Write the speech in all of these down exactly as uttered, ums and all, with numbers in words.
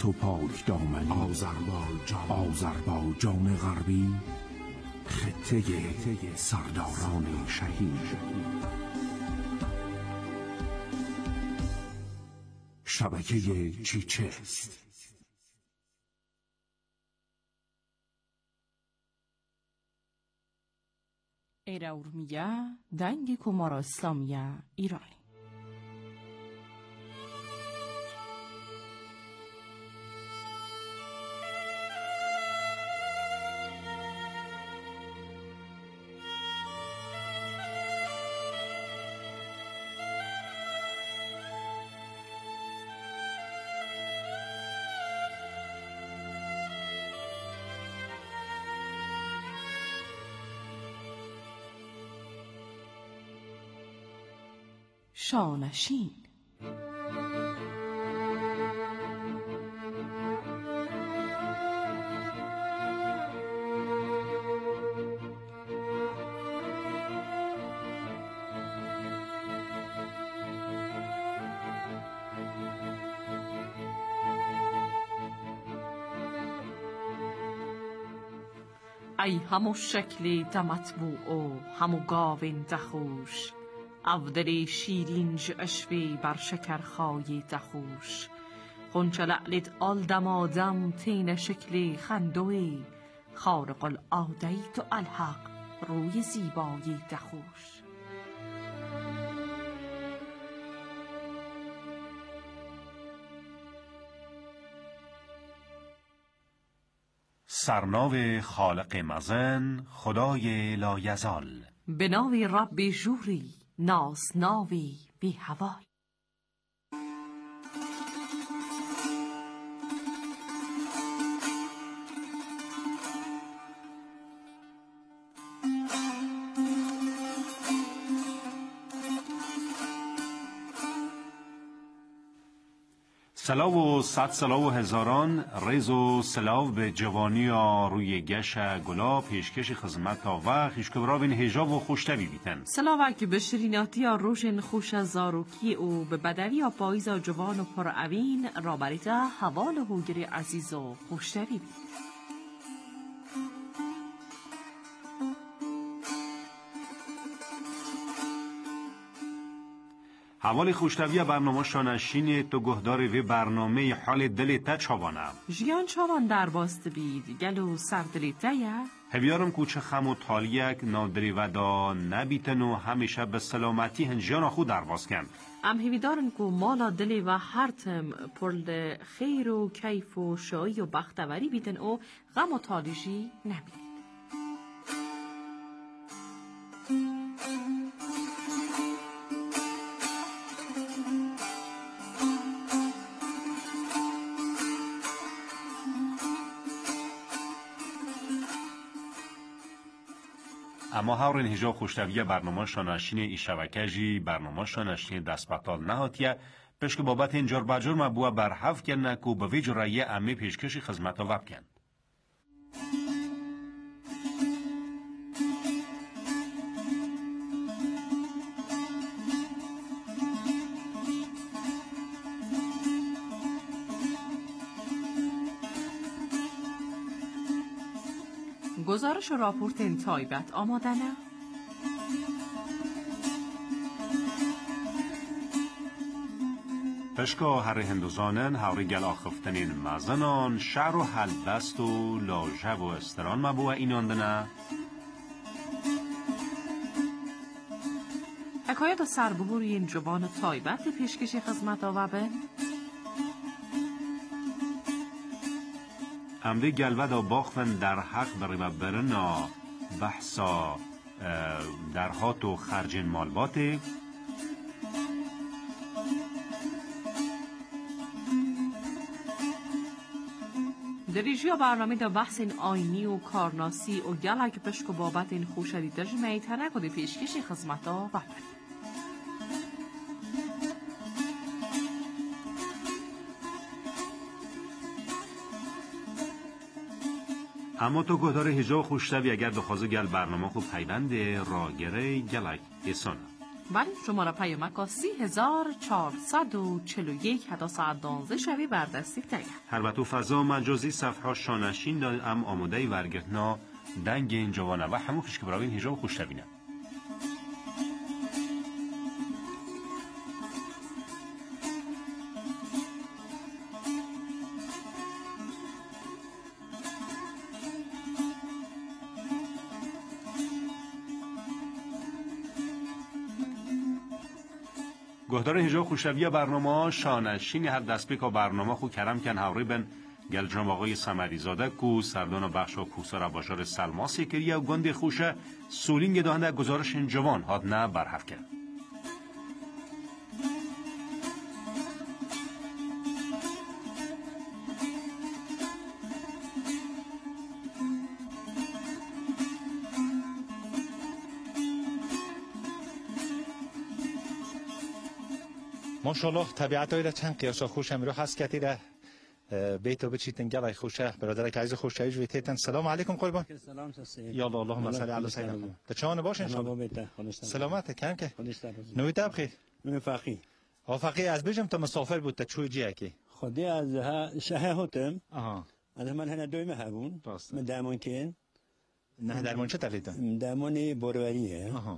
تو پاک دامنی، آذربایجان آذربایجان غربی، خطه سرداران شهید. شبکه چیچست. Era urmiya dangi Kumara İslamiya İrani. شانشین. ای همو شکلی تمطبوع و همو گاوین تخوش، افدلی شیرینج اشوی بر شکرخای تخوش، خونچه لعلت آل دمادم تین شکلی خندوی، خارق العادهی تو الحق روی زیبایی تخوش. سرناو خالق مزن، خدای لایزال، به ناوی رب جوری، ناز ناوی بی هوای. سلاو و صد سلاو و هزاران ریز و سلاو به جوانی ها روی گش گلا پیشکش خدمت ها و خیشکبرا بین هجاب و خوشتوی بیتن. سلاو که به شریناتی ها روشن خوش زاروکی او به بدوی ها پاییز ها جوان و پرعوین را بریتا حوال هوگری عزیز و خوشتوی بیتن. حوالی خوشتوی برنامه شانشین تو گهدار و برنامه حال دل تا چوانم جیان چوان در باست بید گلو سردلی تایه هبیارم کوچه خم و تالیک نادری ودا نبیتن و همیشه به سلامتی هنجان خود در باز کن. ام هیویدارن که مالا دلی و هرتم پرل خیر و کیف و شایی و بختوری بیتن و غم و تالیجی نبید. اما هاورین هجا خوشتویه برنامه شانشین ای شبکه جی برنامه شانشین دست بطال نهاتیه پشک بابت اینجار بجور مبوع بر حف کنه که به ویج رایه امی پیشکشی خدمت ها وب کن. گزارش و راپورت این تایبت آماده نه؟ پشکا هر هندوزانن هاوری گل آخفتنین مزنان شعر و حلبست و لاجه و استران مبوع ایناندنه حکایت و سربهوری این جوان تایبت پیشکشی خدمت آوابه؟ امده گلوه دا باخفن در حق بریمه برنا بحثا در هات و خرجین مالباته دریجی برنامه دا بحث این آینی و کارناسی و گله که پشک و بابت این خوشری تجمعی تنک و دی پیشکشی خدمت آوابه. اما تو گهدار هجا خوشتوی اگر دخوازه گل برنامه خوب پیوند راگره گلک ایسانه. بله شماره پیامک سی هزار چهارصد و چهل و یک حتی ساعت دانزده شوی بردستی تگه. البته فضا مجازی صفحه شانشین داد ام آماده ورگتنا دنگ این جوانه و همون خوش که براوین هجاب خوش تبینه. گهدار هجاب خوشویه برنامه شانشین هر دست بکا برنامه خو کرم کن هوری بن گل جناب آقای سمری زاده کو سردان بخش و کوسر باشار سلما سیکریه و گنده خوشه سولینگ دهنده گزارش جوان هاد نه برحف کرد. ماشاءالله طبیعت های را چند قیاسا خوش هم رو هست کتی را بیتو بچیتن گلای خوشه برادر که عزیز خوش چایج ویتیتن. سلام علیکم قربان. سلام سسی. یالا اللهم صل علی سیدنا. تچان باش ان شاء الله. سلامت کن که. نوی تاب خیر. نوی فقی. ها فقی از بجم تا مسافر بود تا چوی جی کی. خودی از ها شهر هاتم. آها. از من هن دوی مهبون. من درمان کن. نه درمان چه تقریبا؟ درمان بروریه. آها.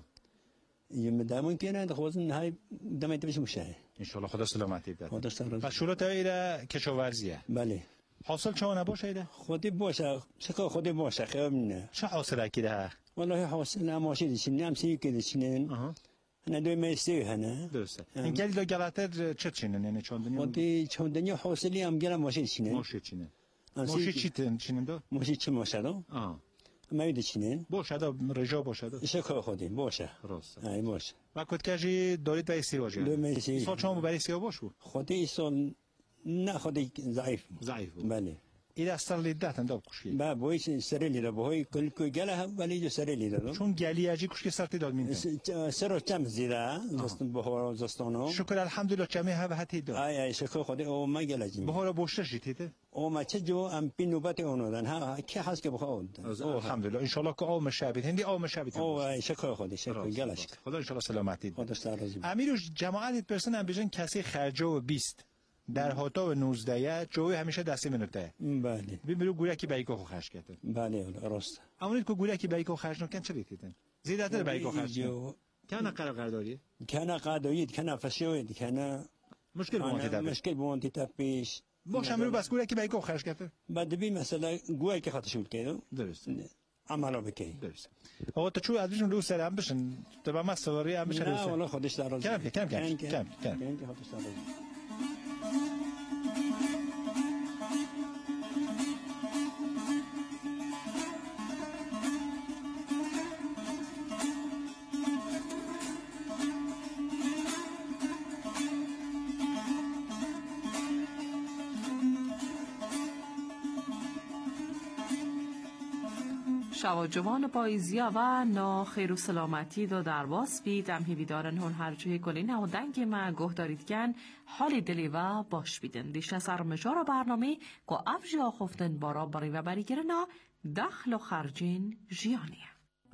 یم درمان کنه خوازن های دمیت بشه مشه. ان شاء الله خدا سلامتی بده. خدا سلامت. پس شروط ایره کشاورزیه. بله. حاصل چه نباشه ایده؟ خودی باشه. چه خودی باشه خیلی نه. چه حاصل اکی ده؟ والله حاصل نماشی دیشین نمسی که دیشینن. آها. نه دوی میستی هنه. درسته. این گلی دو گلاتر چه چینن یعنی چندنی؟ خودی چندنی حاصلی هم گرم ماشی دیشینن. ماشی چینه. ماشی چی تن چینن دو؟ ماشی چه ماشه دو؟ آه. میده چینن. باشه دا رجا باشه دا. شکر خودی باشه. درسته. ای باشه. و کدکجی دارید برای سیاوش. دو میسی. سال چهارم برای سیاوش بود. خودی سال نه خودی ضعیف. ضعیف بود. بله. این اصلا لیدت انداب کشی. با بویش سرلی دا بوی کل کوی گله هم ولی جو سرلی دا. چون گلی اجی کشی سرتی داد مینه. سر چم زیرا زستن بهار زستانو. شکر الحمدلله چمی ها به حتی داد. ای ای شکر خودی او ما گلجی. بهار بوشش جیته. او ما چه جو ام پینو بات اونو دن ها کی هست که بخواد. الحمدلله ان شاء الله که آم شبید هندی آم شبید. او ای شکر خودی شکر گلش. خدا ان شاء الله سلامتی. خدا سلامتی. امیروش جماعت پرسن ام بیشتر کسی خرجه و بیست. در هاتا و نوزده جوی همیشه دستی منوته. بله. بیمرو گوره کی بایکو خرج کرده. بله راست. اونید که گوره کی بایکو خرج نکن چه بیتیدن؟ زیاده تر بایکو خرج کن. کنه قرار قراردادی؟ کنه قراردادی کنه فشوید کنه. مشکل بونتی داره. مشکل بونتی تا پیش. باشه امرو بس گوره کی بایکو خرج کرده. بعد بی مثلا گوره کی خاطر شد کردو. درست. عملا بکی. درست. آقا تو چون ازشون رو سر هم بشن. تو با ما سواری هم بشن. نه والا خودش در راضی. کم کم کم کم کم. کم که خودش در راضی. شوا جوان پاییزیا و نا خیر و سلامتی دو در باس بید ام هیویدارن هون هرچه کلین و دنگ ما گوه دارید کن حال دلی و باش بیدن دیشت سر مجار برنامه که افجی آخفتن بارا باری و بری گرنا دخل و خرجین جیانیه.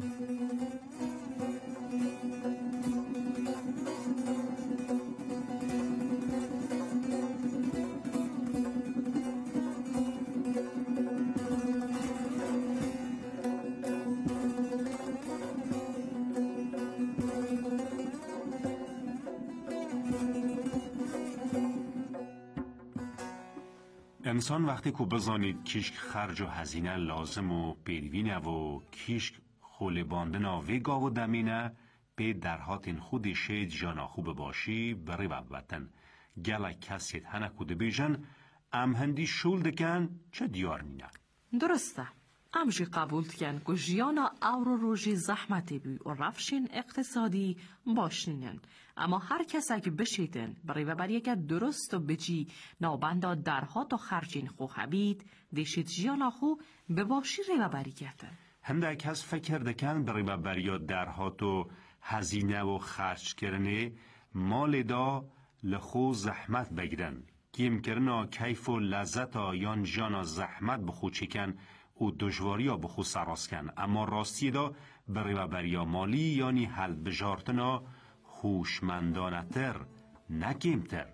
انسان وقتی که بزانید کیشک خرج و هزینه لازم و پیروینه و کیشک خوله باندن ویگا و دمینه به درهاتین خود شید جانا خوب باشی بری وطن گله کسید هنه کده بیجن ام هندی شول دکن چه دیار نینه درسته امجی قبول کن که جیانا او رو روژی زحمتی بی و رفشین اقتصادی باشنینن اما هر کس اگه بشیدن برای و برای که درست و بجی نابندا درها تا خرجین خو حبید دیشید جیانا خو بباشی ری و بری کردن هنده کس فکر دکن برای و برای درها تو هزینه و خرج کرنه مال دا لخو زحمت بگیرن کیم کرنا کیف و لذت آیان جانا زحمت بخو چکن و دشواری ها بخو سراس کن اما راستی دا برای و بریا مالی یعنی حل بجارتنا هوشمندانه‌تر نه کمتر.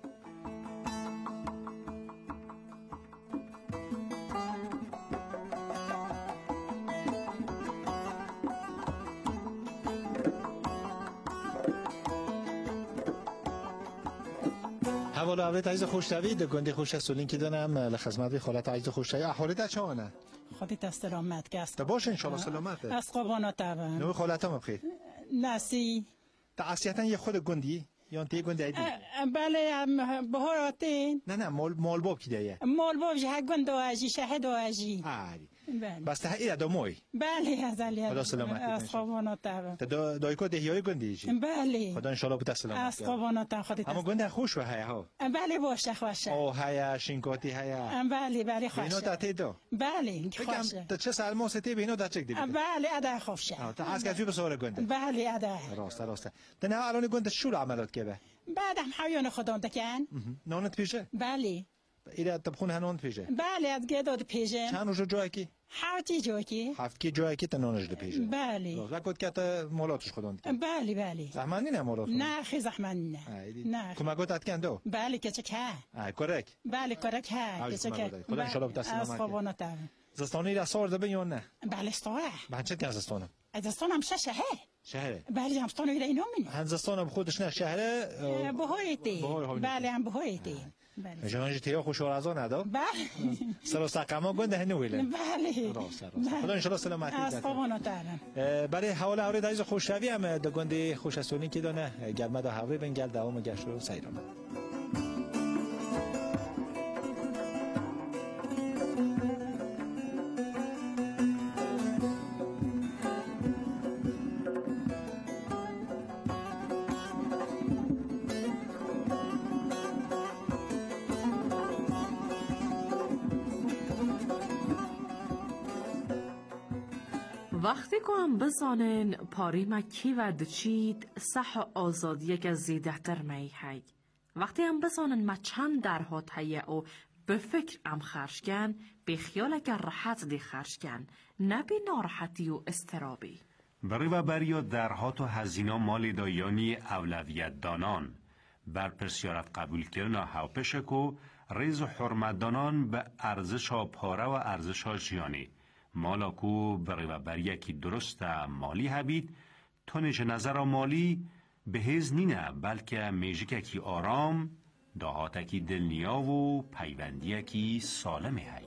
حوالا اولت عزیز خوشتوی ده گنده خوش سولین که دانم لخدمت خالت عزیز خوشتوی احوالت چونه؟ خودت استرامت گست. تا باشه انشالله سلامته. از قبانا تابن. نوی خالتم بخیر. نسی. تا اصلیتا یه خود گندی یا تی گنده ایدی؟ بله بهاراتین. نه نه مال مال باب کی دیه؟ مال باب جه گنده آجی شهد آجی. آری. بله. بس ته ایده دوموی. بله از علی. خدا سلامتی. از قبانا تابن. تا دایکو دهیای گندی چی؟ بله. خدا انشالله بود سلامت. از قبانا تابن خودت. اما گنده خوش و هیا ها. بله باشه خوشه. او هیا شینکاتی هیا. بله بله خوشه. اینو داتی دو. بله خوشه. تا چه سالماستی بینو دچک دی. بله ادا خوشه. تا از کجی به سوال گنده. بله ادا. راست راست. دنیا الان گنده شو عملات که به؟ بعدم حیوان خدا دکن. نانت پیشه؟ بله. ایده تبخون هنون پیشه؟ بله از گداد پیشه. چند روز جایی کی؟ هفتی جایی کی؟ هفت کی جایی کی تنانش ده پیشه؟ بله. وقت که تا مولاتش خودان دی. بله بله. زحمتی نه مولات. نه خیلی زحمتی نه. نه. کمکات اتکن دو؟ بله که چه که؟ آه کرک. بله کرک ها. که چه که؟ خدا انشالله بود سلامت. از خوابانا تر. زستانی را سار دبی یا نه؟ بله استواه. بچه که زستانم؟ زستانم ششه. شهره. بله زستانم اینا اینو منه. هنزستانم خودش نه شهره. بهایتی. بله هم بهایتی. بله. جانجی تیا خوشحال از آن ادا؟ بله. سر و سقما گنده هنویله. بله. راست راست. خدا انشالله سلامتی. از خوابانا ترم. برای حواله اورید عزیز خوشروی هم د گنده خوشستونی که دانه گرمه دا هوری بنگل دوام گشت رو سیرانه. وقتی که هم بزانن پاری مکی و دچید صح و آزاد یک از زیده تر می هی. وقتی هم بزانن ما چند درهات هیه و به فکر هم خرشگن به خیال اگر راحت دی خرشگن نه به ناراحتی و استرابی. برای و بریا درهات و هزینا مال دایانی اولویت دانان بر پرسیارت قبول کردن هاوپشک و ریز و حرمت دانان به ارزش ها پاره و ارزش ها جیانی مالا کو برای و بر یکی درست مالی هبید تونش نظر مالی به هز نینه بلکه میجک کی آرام دهات کی دلنیا و پیوندی کی سالم هی.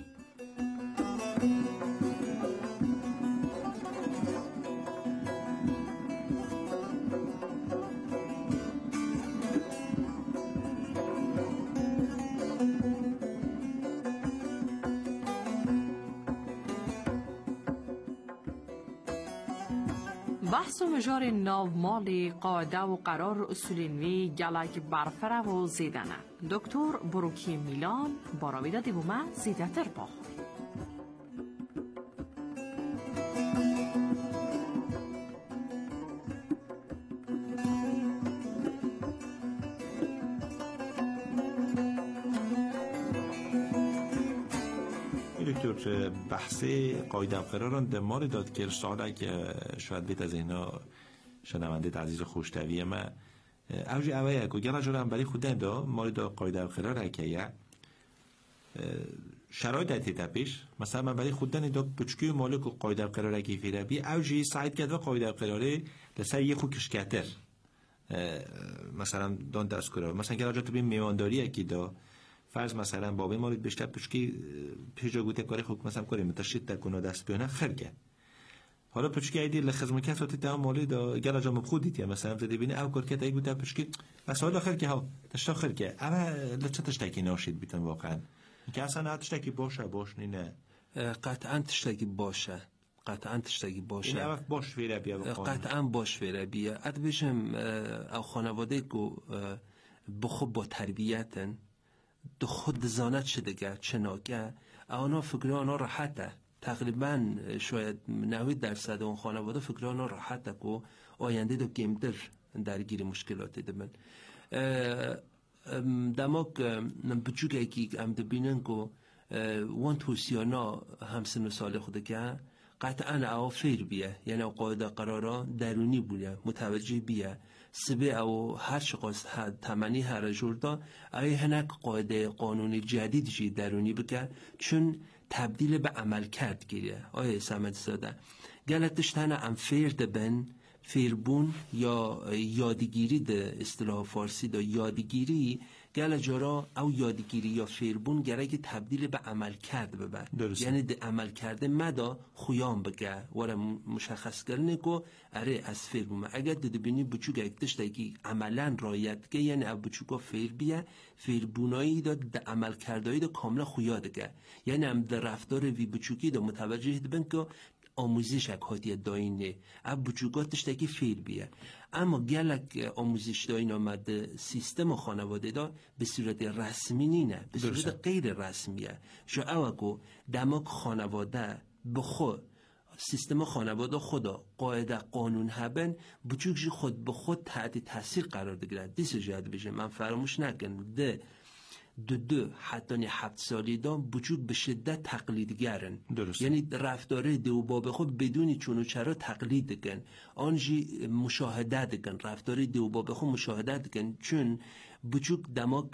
بحث و مجار ناو مالی قاعده و قرار اصولینوی گلک برفره و زیدنه. دکتر بروکی میلان باراویده دیومه زیده تر باخ. دکتر بحث قاعده و قراران در مال داد که سواله که شاید بیت از اینا شنونده عزیز خوشتوی ما اوجی اوه که گره جورم برای خودن دا مال دا قاعده و قرار که شرایط دایتی تپیش مثلا من برای خودن دا بچکی مالک و قاعده و قرار که فیره بی اوجی سعید کرد و قاعده و قراره لسر یه خوب کشکتر مثلا دان درست کرده مثلا گره جا تو بین میوانداریه که دا فرض مثلا بابای مالک بیشتر پشکی پیجا گوته کاری خوب مثلا کاری متشدد تکونه دست بیونه خرگه حالا پشکی ایدی لخدمت کساتی تا مالی دا گلا جام خودیت یا مثلا زدی بینی او کار کت ای گوته پشکی مسائل خرگه ها تشتا خرگه اما لچه تشتکی ناشید بیتن واقعا که اصلا تشتکی باشه باش نه قطعا تشتکی باشه قطعا تشتکی باشه این اف باش ویره بیا قطعا باش ویره بیا اد بشم او خانواده کو بخوب با تربیتن دو خود زانت شدگه چناگه آنها فکر آنها راحته تقریبا شاید نود درصد اون خانواده فکر آنها راحته که آینده دو کمتر درگیر مشکلات دبن دماغ بچوکه که هم دبینن که وان توسیانا همسن و سال خوده که قطعا اوافیر بیه یعنی قاعده قرارا درونی بوده متوجه بیه سبه او هر شقاس تمنی هر جوردا ای هنک قاعده قانونی جدید جی درونی بکه چون تبدیل به عمل کرد گیره. آیه سمت زاده گلتش تنه ام فرد بن فیربون یا یادگیری ده اصطلاح فارسی ده یادگیری گل جارا او یادگیری یا فیربون گره که تبدیل به عمل کرد ببر درسته. یعنی ده عمل کرده مدا خویان بگه وره مشخص کرنه که اره از فیربون اگر ده بینی بچوک اکتش ده که عملا رایت که یعنی او بچوکا فیر بیه فیربونایی ده ده عمل کردهایی ده کاملا خویاده که یعنی هم ده رفتار وی بچوکی ده متوجه ده بین که آموزش یک حادیه داینه اب بچوکاتش تاکی فیل بیه اما گلک آموزش داین آمده سیستم خانواده دا به صورت رسمی نینه به صورت غیر رسمیه شو اوکو دماغ خانواده به خود سیستم خانواده خدا قاعده قانون هبن بچوکش خود به خود تحت تاثیر قرار بگیره دیسه جهت بشه من فراموش نکن ده دو دو حتی نی هفت سالی دام بچوک به شدت تقلیدگرن درست. یعنی رفتاره دو باب خود بدونی چون و چرا تقلید دکن آنجی مشاهده دکن رفتاره دو باب خود مشاهده دکن چون بچوک دماغ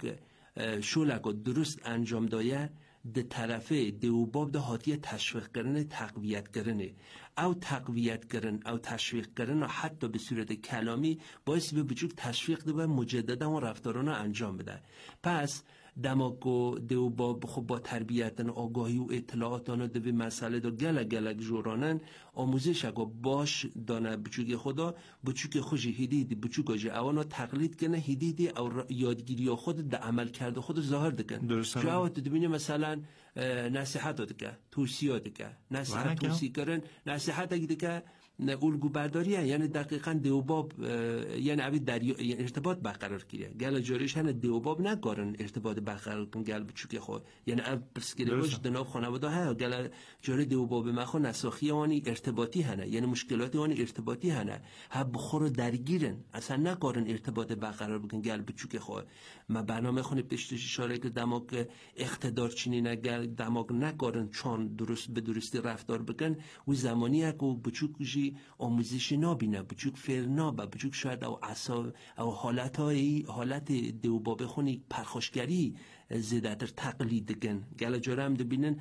شولک درست انجام دایه ده طرفه دو باب ده حاطیه تشویق کردن تقویت کردن او تقویت کردن او تشویق کردن حتی به صورت کلامی باعث به بچوک تشویق ده و مجددا و رفتارانو انجام بده. پس دماغو دو باب خب با تربیتن آگاهی و اطلاعاتانو ده به مسئله دا گلک گلک جورانن آموزش اگه باش دانه بچوک خدا بچوک خوشی هیدیدی بچوک آجه اوانو تقلید کنه هیدیدی او یادگیری خود ده عمل کرده خود ظاهر دکن درسته جو اوت دبینی مثلا نصیحت دکه توصیه دکه نصیحت توصیه کرن نصیحت اگه دکه الگو برداریه یعنی دقیقاً دیوباب یعنی اوی دریا ارتباط برقرار کیه گل جاریش هن دیوباب نگارن ارتباط برقرار کن گل بچوک خو یعنی اول پسکریوش دناب خانواده ها گل جاری دیوباب مخو نساخی وانی ارتباطی هنه یعنی مشکلات وانی ارتباطی هنه ها بخور درگیرن اصلا نگارن ارتباط برقرار بکن گل بچوک خو ما برنامه خونه پشتش اشاره که دماغ اقتدار چینی نگل دماغ نگارن چون درست به درستی رفتار بکن و زمانی که بچوک آموزش نابینه بچوک فر نابه بچوک شاید او عصا او حالت های حالت دو باب خونی پرخاشگری زیادتر تقلید کن گل جاره هم دبینن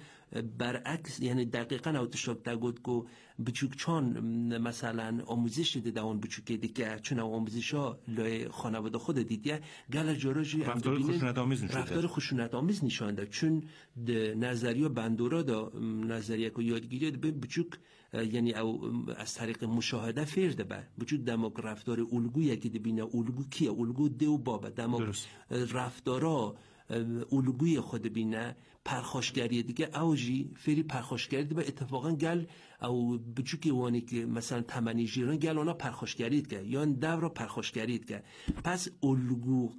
برعکس یعنی دقیقا او تشتاک تگود که بچوک چون مثلا آموزش دیده اون بچوک دیگه چون او آموزش ها لای خانواده خود دیده گل جاره جی رفتار خشونت آمیز نشانده رفتار خشونت آمیز نشانده چون نظریه بندورا دا نظریه که یادگیری بچوک یعنی او از طریق مشاهده فرده بر بچوک دماغ رفتار الگویی که دبینه الگو کیه الگو دو بابه دماغ رفتارا الگوی خود بینه پرخاشگری دیگه اوجی فری پرخاشگری دیگه اتفاقا گل او بچوکی وانی که مثلا تمنی جیران گل اونا پرخاشگرید که یا دور پرخاشگرید که پس الگو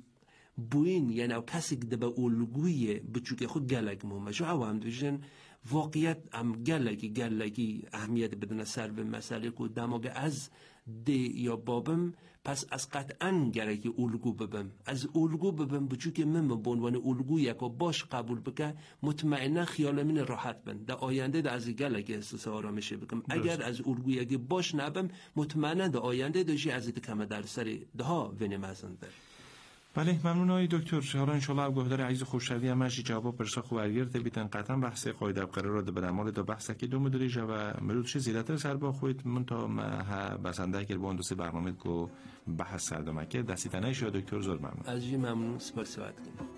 بوین یعنی او کسی که به الگوی بچوکی خود گلک مومجو او هم دوشن واقعیت هم گلکی گلکی اهمیت بدن سر به مسئله که دماغ از دی یا بابم پس از قطعاً گرکی الگو ببم از الگو ببم بچو که من به عنوان الگو یکو باش قبول بکن مطمئنا خیال من راحت بن در آینده در از گلکی احساس آرامشه بکم اگر از الگو یکی باش نبم مطمئنا در آینده داشی از ایت کم در سر ده ونمازن بر بله ممنون آقای دکتر حالا ان شاء الله گهدار عزیز خوشروی همش جواب پرسا خوب ورگرده بیتن قطعا بحث قاعده قرار ده بدمال دا بحث که دو مدلی و مرودش زیادتر سر با خودت من تا ما بسنده که با اندوسی برنامه کو بحث سردمه که دستی تنه شو دکتر زور ممنون از جی ممنون سپاس سواد کنیم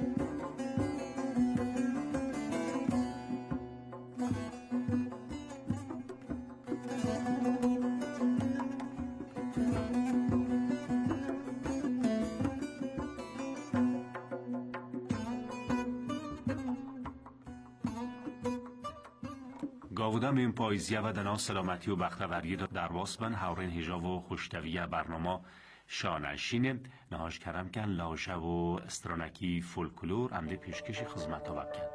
گاودم این پایزیه و دنا سلامتی و بختوری در واسبن هاورین هجا و خوشتویه برنامه شانشینه نهاش کرم کن لاشه و استرانکی فولکلور امده پیشکش خدمت ها بکن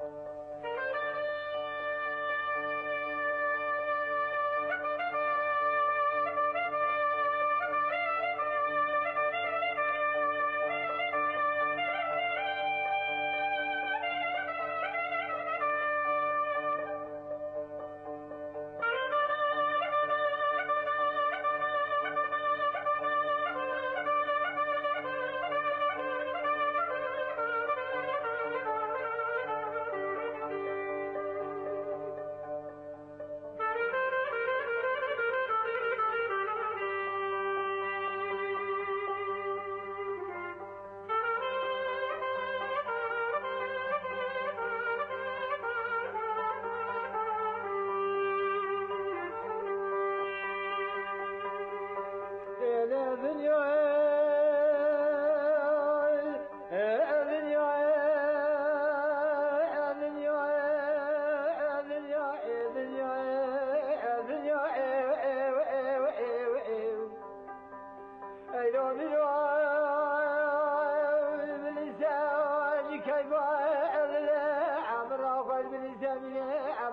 زمینه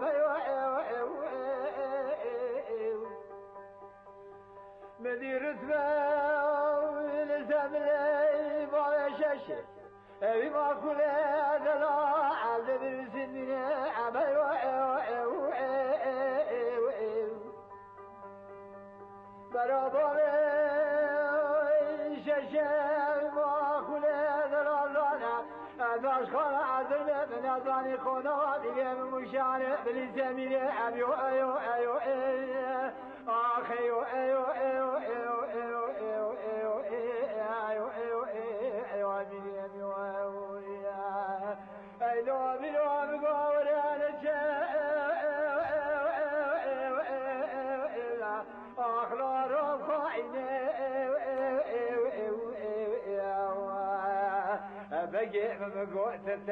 مديرت بالزملي باشش ابي ما كل هذا عذب السنين عمل برابر شش ما كل هذا اداش خان عذب من اذاني خنا دیگه مشان بالزمین ابي ايو ايو آخ ايو ايو ايو ايو ايو ايو ايو ايو ايو ايو امين امين ايو بلو بقول انا اخلا رفع عيني بقي مقوتة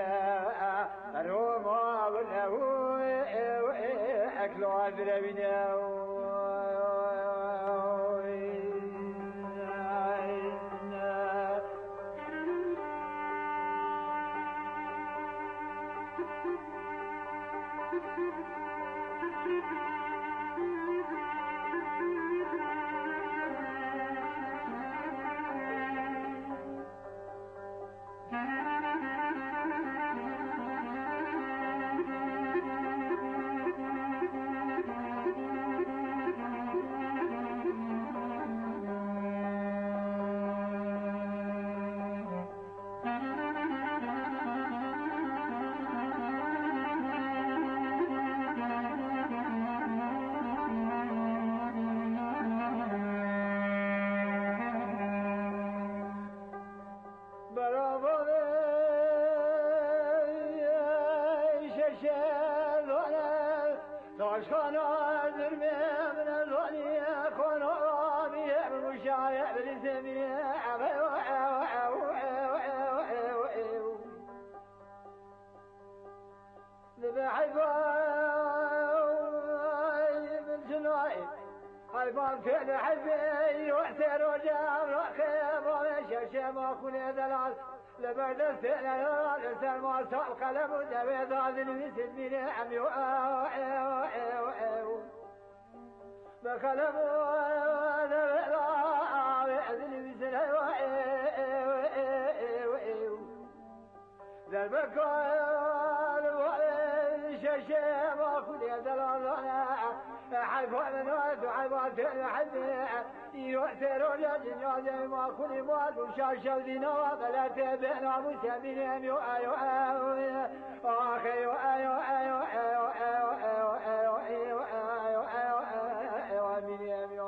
روما والهو أكلوا أدربنا حيبان فعل حبي وحسر وجام رخيب ومشى ما كل دلال لبرد السنة لسان ما صار قلب ودبي ضاد مثل من عمي بقلب ودبي ضاد مثل ذنبك والشاشة ما كل دلال حيفان نواد وحيفان تل حدي يؤثر الجنيا ما كل مال وشاش ودينا بلا تبنا مسامين يو ايو ايو اخي ايو ايو ايو ايو ايو ايو ايو ايو ايو امين يو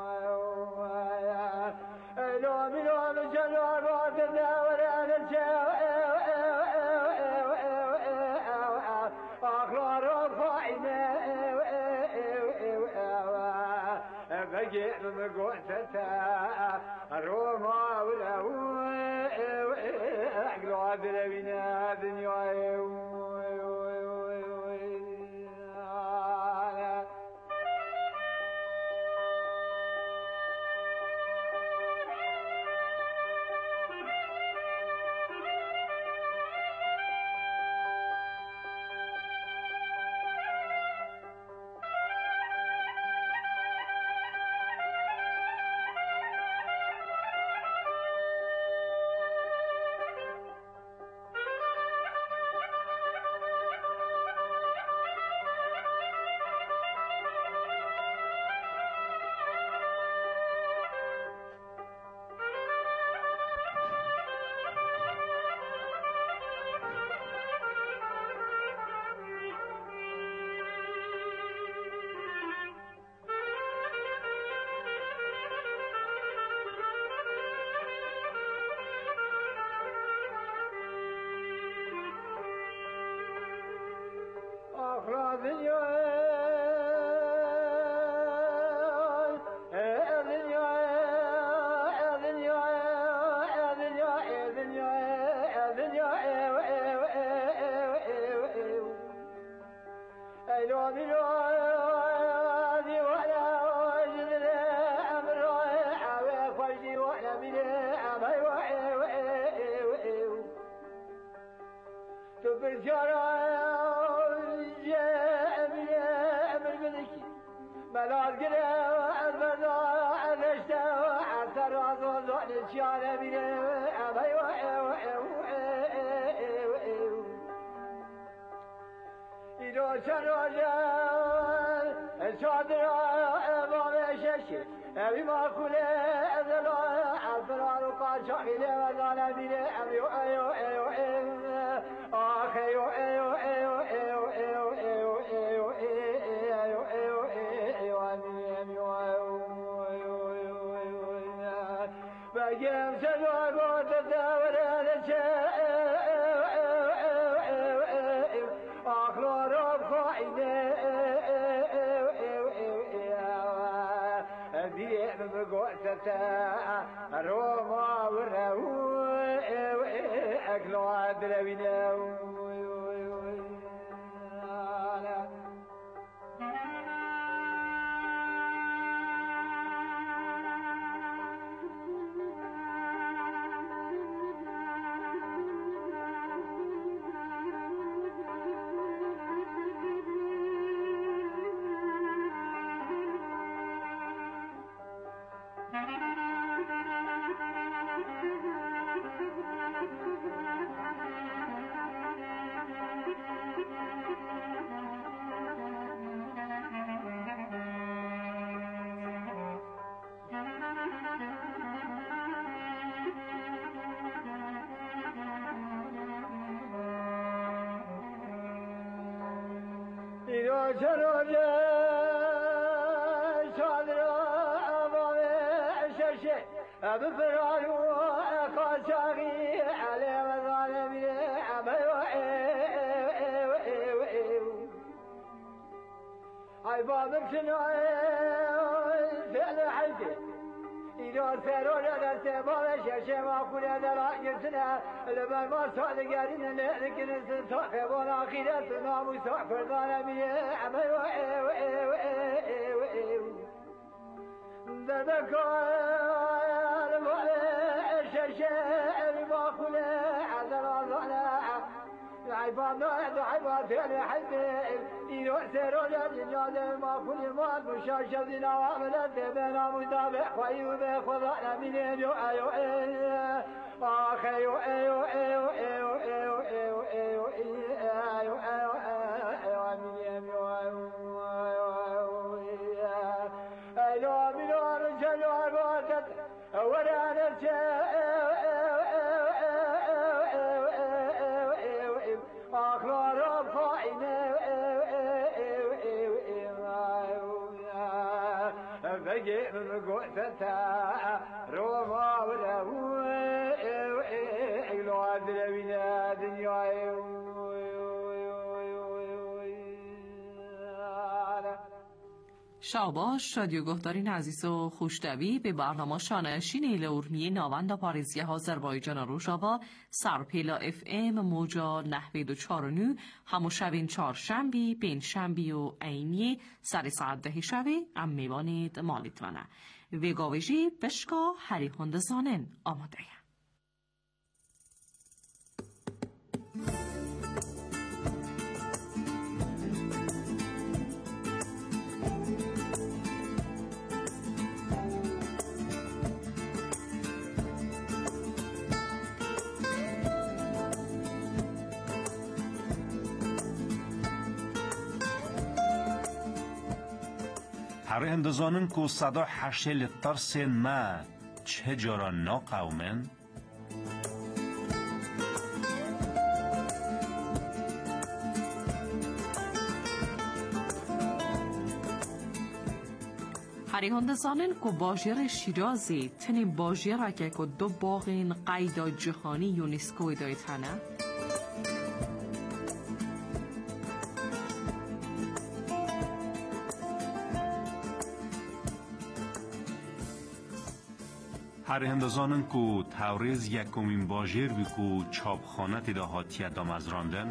ايو لو ملو بجلال وادنا ولا نجا اخلا رفعنا بقي مقوتة روما والهو أقلوا أدربنا دنيا بالجرى چیاره بیره ایدو چراجه چادر بامششی ابی ما کوله ازلا افرار و قاچا میده و زانه بیره ابی ایو ایو ایو آخ ایو ایو ایو ایو ایو ایو ایو ایو ایو ایو ایو بگیم چرا گوت دوره چه آخلار و خواهیده بیم بگوت روما و رو اکلوات روینه ایدو چراجه چادر بامششی بفرار و قاچاقی علی مزانه بیره ای بابم شنوه فعل حیدی ایدو سرونه دسته بامششی ما خونه در آگرسنه لبن ما سادگرین نکنست صاحبان آخیرت نامو صاحبان بیره در بکار بامششی ما خونه در آزانه عباد نوعد عباد فعل حزب إيرو سيرونا جناد ما كل ما مشاشة دينا وعملت بنا متابع خيو بخضعنا من يو أيو آخ أيو أيو أيو أيو أيو أيو أيو أيو أيو أيو من يو أيو من رجل عبادت ولا نرجع أخلار فاينة بجي من قوتها روما ولو إلو أدربنا دنيا شاباش رادیو گهدارین عزیز و خوشتوی به برنامه شانشین ایلورمی ناوند پارزگه آذربایجان روژاوا سرپیلا اف ام موجا نحوه دو چار و نو همو شوین چهارشنبی پنجشنبی و اینی سر ساعت ده شوی ام میوانید مالیتوانه و گاویجی بشکا هری هندزانن آماده یم. هر اندازانن که صدا حشل ترس ما چه جارا نا قومن هری هندزانن که باجر شیرازی تنی باجر که که دو باغین قید جهانی یونسکو دایتانه هر اندازانن که تورز یکمین باجر بی که چاپخانه تداهاتی دام از راندن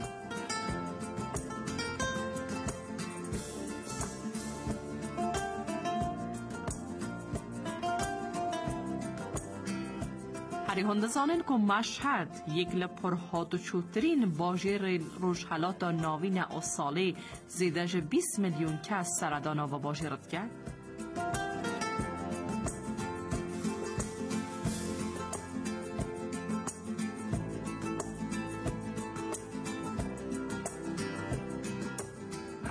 هری هندزانن که مشهد یک لپرهات و چوترین باجر روشحلات ناوین اصاله زیدش بیست میلیون کس سردانا و باجرت کرد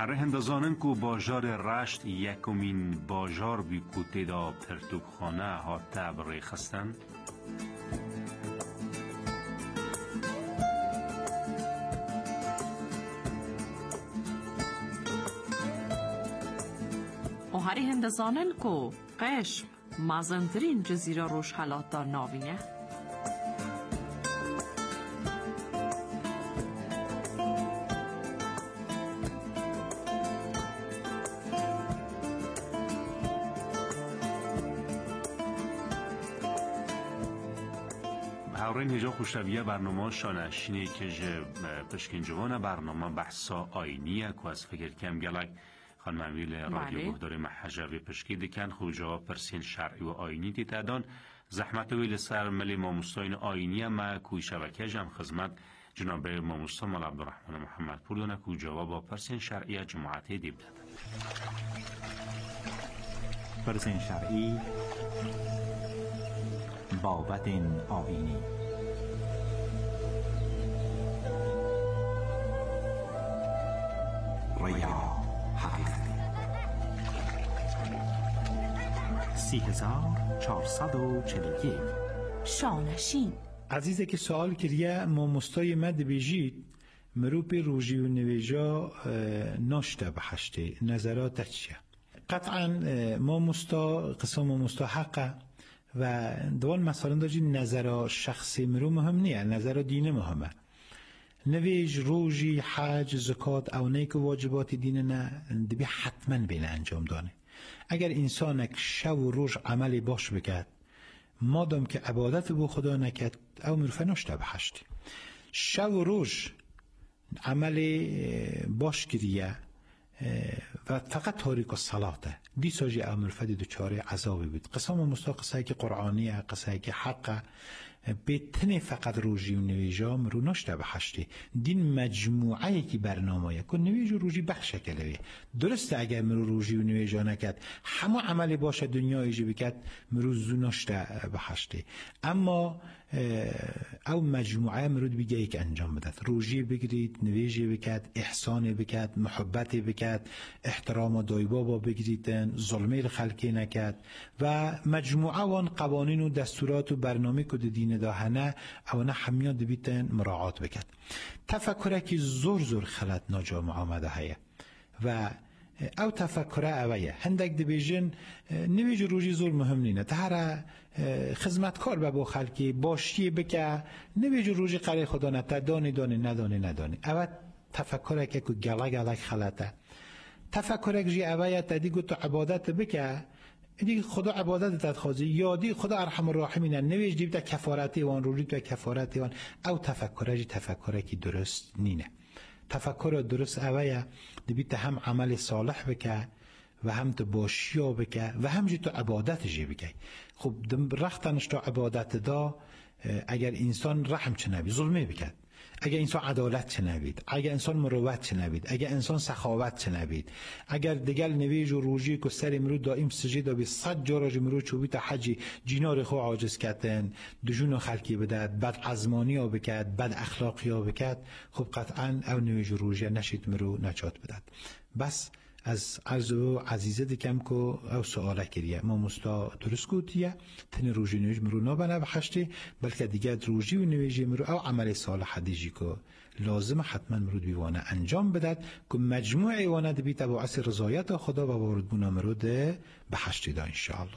هر هندزانن کو باجار رشت یکمین باجار بی کوته دا پرتوکخانه ها تبری خستن. و هر هندزانن کو قشم مازندرین جزیره روش حالات دا ناوینه. هاورین هجا خوشتویه برنامه شانشینی که پشکین جوان برنامه بحثا آینیه که از فکر کم گلک خانم امیل رادیو بهداری محجب پشکی دکن خوجا پرسین شرعی و آینی دیتادان زحمت ویل سر ملی ماموستاین آینی ما کوی شبکه جمع خدمت جناب ماموستا مال عبدالرحمن محمد پوردانه کو جواب با پرسین شرعی جماعتی دیب دادن. پرسین شرعی بابت آینی ریا حقیقتی سی هزار چهارصد و چهل و یک شانشین عزیزه که سوال کریه ما مستای مد بیجید مروپ روژی و نویجا ناشته بحشته نظرات چیه؟ قطعا ما مستا قسم ما مستا حقه و دوال مثلا داجی نظر شخصی مرو مهم نیه، نظر دینه مهمه. نویج روژی حج زکات او نیک واجبات دینه نه دبی حتما بین انجام دانه. اگر انسانک شو و روژ عملی باش بکد مادام که عبادت بو خدا نکد او مرفه نشته بحشتی. شو و روژ عملی باش کریه و فقط تاریک و صلاته دی ساجی امر فدی دو چاره عذابی بود. قسم مستا قصه که قرآنیه قصه که حقه بیتنی فقط روژی و نویجا مرو نشته بحشتی دین مجموعه که برنامه کن نویج و روژی بخشه کلوی درسته اگر مرو روژی و نویجا نکد همه عملی باشه دنیا ایجی بکد مرو زو نشته بحشتی اما او مجموعه مرود بگه یک انجام بدد روژی بگیرید نویجی بکد احسان بکد محبت بکد احترام دای بابا بگیریدن ظلمه خلقی نکد و مجموعه وان قوانین و دستورات و برنامه کد دین داهنه او نه همیاد بیتن مراعات بکد تفکره که زور زور خلط ناجام آمده هیه و او تفکره اویه هندک دبیجن نویج روژی زور مهم نینه تهره خدمتکار به با خلکی باشی بکه نویج روژی قره خدا نتا دانی دانی ندانی ندانی او تفکره که گله گله خلطه تفکره که جی اویه تدی گو تو عبادت بکه دیگه خدا عبادت تدخوازی یادی خدا ارحم الراحمینه نویج دیبتا کفارتی وان روژی تو کفارتی وان او تفکره جی تفکره که درست نینه تفکر درست اویه دبیت هم عمل صالح بکه و هم تو باشیا بکه و هم جی تو عبادت جی بکه خب رختنش تو عبادت دا اگر انسان رحم چه نبید ظلمه بکد اگر انسان عدالت چه نبید اگر انسان مروت چه نبید اگر انسان سخاوت چه نبید اگر دیگل نویج و روژی که سر امرو دائم سجده بی صد جاراج امرو چوبی تا حجی جینار خو عاجز کتن دجون خلقی بدد بد عزمانی ها بکد بد اخلاقی ها بکد خب قطعا او نویج و روژی نشید مرو نچات بدد بس از عرض و عزیزه دکم که او سؤاله کریه ما مستا درست گوتیه تن روژی نویج مرو نابنه بخشتی بلکه دیگه روژی و نویجی مرو او عمل صالح دیجی که لازم حتما مرو بیوانه انجام بدد که مجموع ایوانه دبی تبعث رضایت خدا و وارد بونا مرو ده بخشتی دا انشاءالله.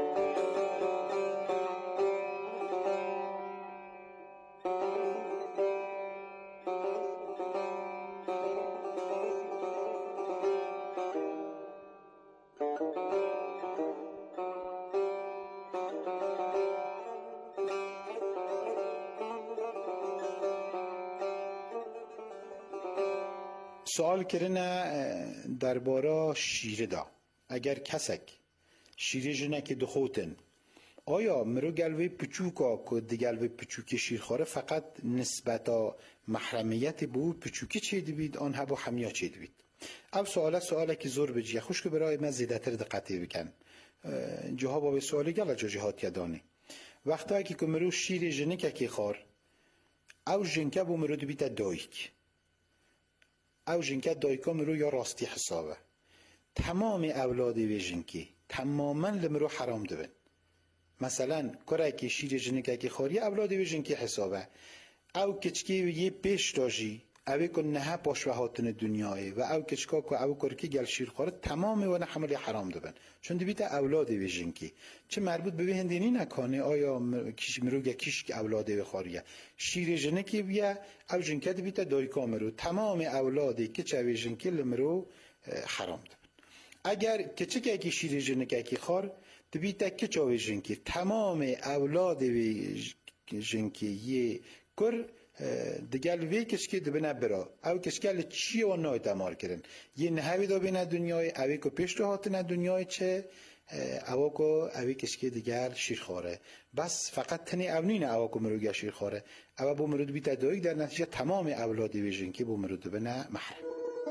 سوال کرنه درباره شیره دا اگر کسک شیره جنه که دخوتن آیا مرو گلوی پچوکا که دیگلوی پچوکی شیرخواره فقط نسبتا محرمیت بو پچوکی چه دوید آن هبو همیا چه دوید او سواله سواله که زور بجیه خوش که برای من زیده تر دقتی بکن جاها با به سوالی گل جا جهات یدانه وقتا که مرو شیر جنه که که خار او جنکه بو مرو دوید دایک او جنکه دایکا مرو یا راستی حسابه تمام اولاد وی جنکی تماما لمرو حرام دبن مثلا کره که شیر جنکه که خوری اولاد وی جنکی حسابه او کچکی یه پیش داجی اوی که نه پاشوهاتن دنیای و او کچکا که او کرکی گل شیر خوره تمام و نه حملی حرام دبن چون دیبیت اولاد وی جنکی چه مربوط به هندینی نکنه آیا کیش مروگه کیش اولاد وی خوریه شیر جنکی بیا او جنکه دیبیت دایکا مرو تمام اولادی که چه وی جنکی لمرو حرام دبن اگر کچکی که شیر جنکی که خور دیبیت که چه وی جنکی تمام اولاد وی جنکی یه کر دگل وی کشکی دبنه برا او کشکل چی و نای دمار کرن یه نهوی دا بینه دنیای اوی که پیش رو هاتنه دنیای چه او که اوی کشکی دگر شیر خواره بس فقط تنی اونین او که مروگه شیر خواره او با مرود بیت دایک در نتیجه تمام اولادی ویژن که با مرود دبنه محرم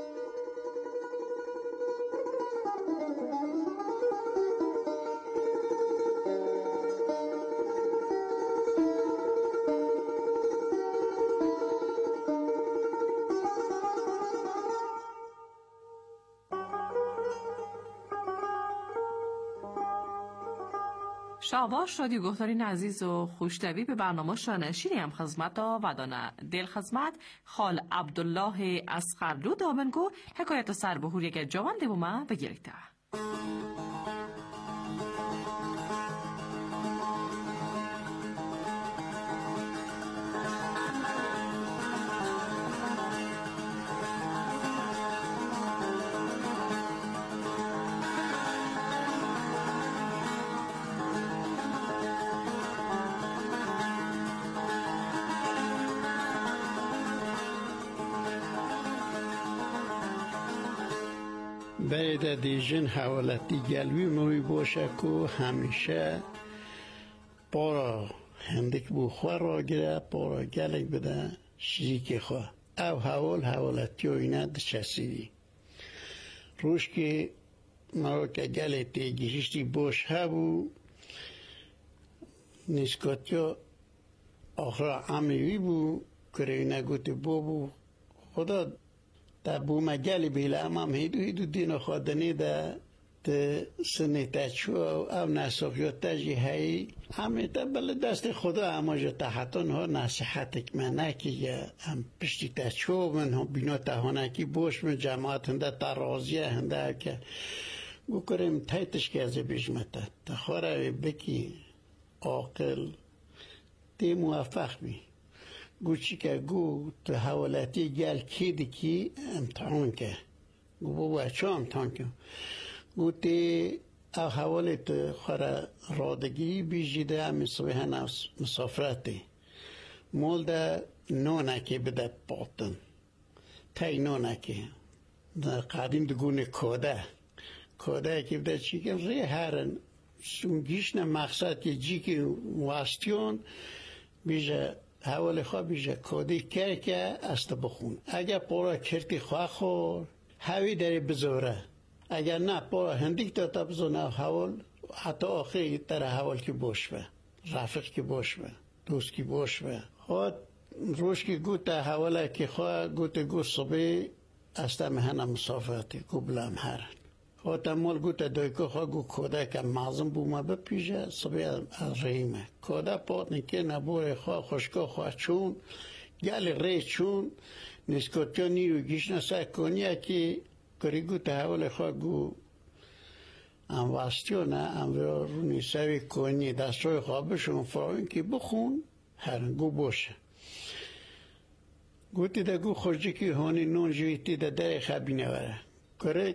شاباش رادیو گفتارین عزیز و خوشتوی به برنامه شانشینی هم خدمت و دانه دل خدمت خال عبدالله اسخرلو دامنگو حکایت سر بهور یک جوان دیوما بگیرکته باید دیجن حوالتی گلوی موی باشه که همیشه پارا هندک بو خواه را گره پارا گلک بده شیکی خواه او حوال حوالتی و اینه دچسیدی روش که مرا که گلتی گیشتی باش هبو نسکاتیا آخر عمیوی بو کرینه گوتی بابو خدا تا بوما گلی بیل امام هیدو هیدو دینو خودنی دا تا سنی تچو او نصفیات تجی هی همه تا بله دست خدا اما جا تحتان ها نصیحت من نکی هم پشتی تچو من هم بینا تهانه کی بوش من جماعت هنده تا رازیه هنده که گو کریم تایتش که از بیشمتا تا خوره بکی عاقل تی موفق بی گوچی که گو تو حوالاتی گل کی دی کی امتحان که گو بابا چه امتحان که گو تی او حوالت خورا رادگی بیجیده همی صبح نفس مسافرتی مول ده نونکی بده پاتن تای نونکی قدیم دو گونه کاده کاده که بده چی که ری هرن سونگیش نه مقصد که جی که واستیون بیجه حوال خواه بیجه کادی که که است بخون اگر پورا کرتی خواه خور هوی داری بزوره اگر نه پورا هندیک داتا بزونه حوال حتی آخری در حوال که باش به رفق که باش به دوست که باش به خود روش که گوت حواله که خواه گوت گو صبح است مهنه مسافرتی گو بلام هرن خود مال گوت دایکو خواه گو کاده که معظم بوما بپیجه صبح رحیمه کاده پات نکه نبور خواه خوشکا خواه چون گل ری چون نسکتیا نیرو گیش نسه کنیه که کری گوت حوال خواه گو ام وستیو نه ام رونی سوی کنی دستای خواه بشون فراوین که بخون هرن گو باشه گوتی ده گو خوشی که هانی نون جویتی ده در خبینه وره کره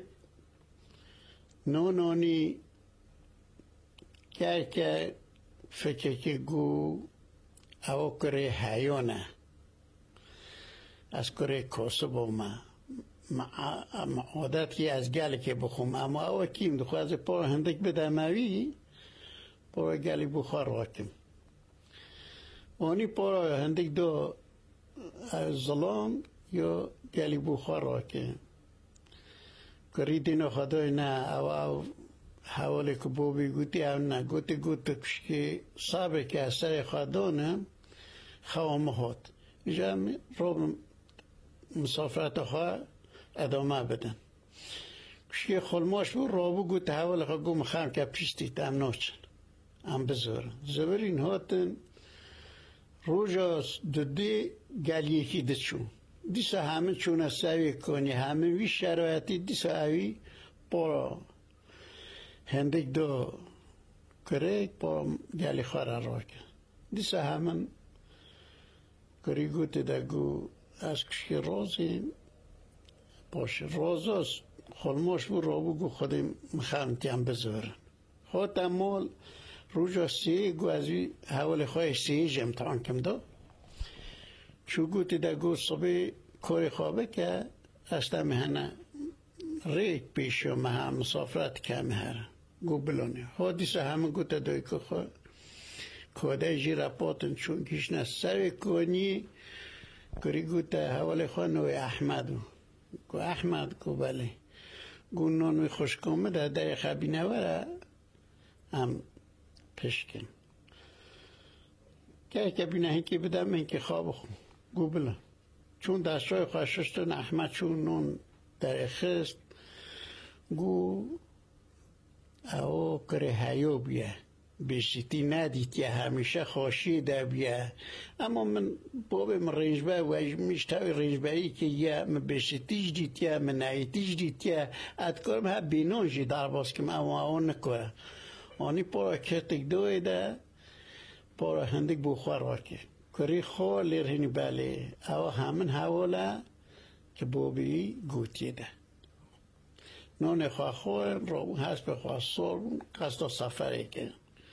نونانی که که فکر که گو او کره حیانه از کره کاسب و ما ما عادت که از گل که بخوم اما او کیم دخواه از پا هندک بده موی پا گلی بخواه راکم آنی پا هندک دو ظلام یا گلی بخواه راکم کری دینا خدای نه او او حوالی که بوبی گوتی او نه گوتی گوتی که صابه که از سر خدانه خواه مهات اینجا رو مسافرت خواه ادامه بدن کشی خلماش بود رابو گو تحول خواه گو مخام که پیشتی تام نوچن ام بزارن زبرین هاتن روژاس دو دی گل یکی دچون دیسا همه چون سوی کنی همه وی شرایطی دیسا اوی پارا هندک دو کرک پارا گلی خارا را کن دیسا همه کری گوتی دا گو از کشی رازی باشه رازاست خلماش بود رابو گو خودم مخام تیم بذارن خود امال روژا سی گو از وی حوال خواه سیج امتحان کم دا چو گوتی دا گو صبح کاری خوابه که استا مهنه ریک پیشو مها مسافرت کمی هره گو بلونه حادیثه همه گوته دوی که خواه کوده جی رپاتن چون کشنه سوی کنی کری گوته حوال خواه نوی احمدو گو احمد گو بله گو نانوی خوشکامه ده در خبینه وره هم پشکن که که بینه هنگی بدم هنگی خواب خون گو بله چون دستای خوششتون احمد چون نون در اخست گو او کره هیو بیه بیشتی ندید یا همیشه خوشی ده بیه اما من باب من رنجبه و میشتاوی رنجبهی که یا من بیشتیش دید یا من نایتیش دید یا ادکارم ها بینونجی در باز که من اون نکوه آنی پارا کتک دوی ده پارا هندک بخور واکه کری خواه لیر هنی بله او همین حواله که بابی گوتی ده نون خواه خواه رو هست به خواه سال قصد سفره که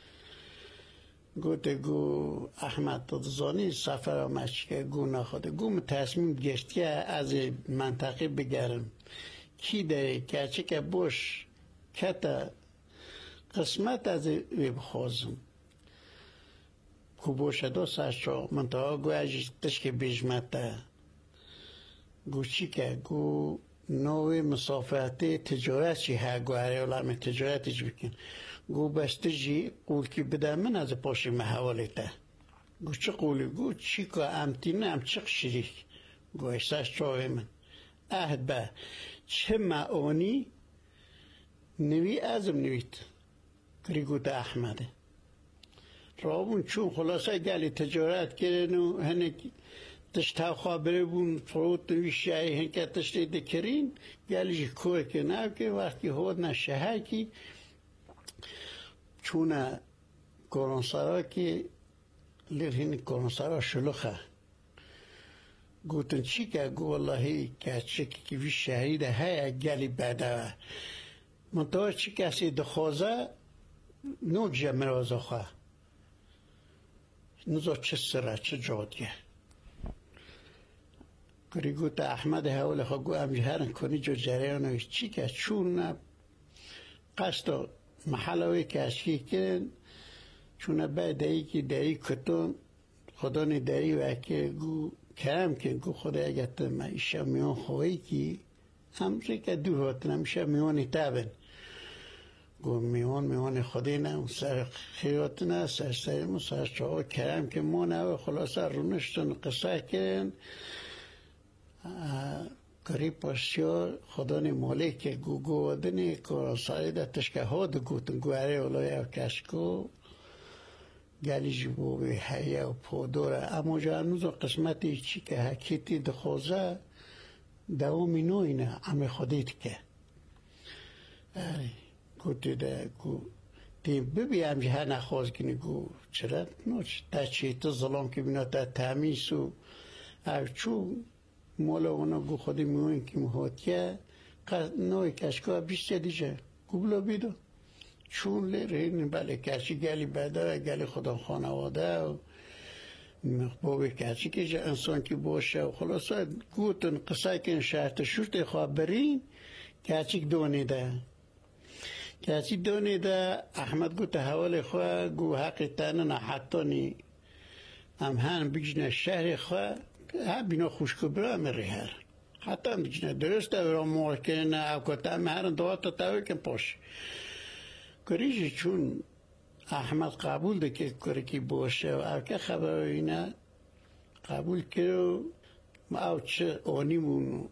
گوته گو احمد تدزانی سفر آمش که گو نخواده گو تصمیم گشتی از منطقه بگرم کی داره که چه که باش کتا قسمت از وی بخوازم کو باشه دو سرچا منطقه گو اجی تشک بیجمته گو چی که گو نوی مسافرتی تجارت چی ها گو هره علم تجارتی چی بکن گو بسته جی قول که بده من از پاشی محوالی تا گو چه قولی گو چی که امتینه ام چق شریک گو احساس چاوی من اهد به چه معانی نوی ازم نوید کری گو ده احمده رابون چون خلاصه گلی تجارت کردن و هنه تشتاو خابره بون فروت نویشایی هنکه تشتی دکرین گلی جی کوه که نو که وقتی هود نشه که چون کورانسارا که لیر هنی کورانسارا شلوخه گوتن چی که گو والله که چکی که وی شهری ده های گلی بده منطقه چی کسی دخوازه نو جمع رازا خواه نزا چه سره چه جادیه کری گوت احمد حول خواه گو امجهرن کنی جو جریانوش چی که چون قصد محلوی که اشکی کرن چون بعد دایی که دایی کتون خدا نی دایی و که گو کرم که گو خدا اگت ما ایشا میان خواهی که همشه که دو هاتن همیشه میانی تابن گو میان میان خودی نه سر خیرات نه سر سرمو سر چاوا کرم که ما نه خلاصه رونشتن قصه کرن کری پاسیار خدا نی مالک که گو گو ودنی که ساری ده تشکه ها دو گوتن گو اره اولای او کشکو گلی جبو به حیه و پودوره اما جا هنوز قسمتی چی که حکیتی دخوزه دوامی نوی نه امی خودیت که اره گوتی ده گو تیم ببی همجه ها نخواز کنی گو چرا نوچ تا چی تا ظلام که بینا تا تمیس و او چو مولا اونا گو خودی میوین که محاتیه نوی کشکا بیسته دیجه گو بلا بیدو چون لیرین بله کشی گلی بده گلی خدا خانواده و مخبوبی کشی که جا انسان که باشه و خلاصه گوتن قصه که شرط شورت خواه برین کشی دونیده کشی دونیده احمد گوت حوال خواه گو حقی تنه نه حتی نی ام هن بجنه شهر خواه ها بینا خوشکو برا مری هر حتی هم بجنه درسته برا مور کنه او کتا هم هرن دوات تاوی کن پاش کریجی چون احمد قبول ده که کری که باشه و او که خبر اینه قبول کرو او چه آنی مونو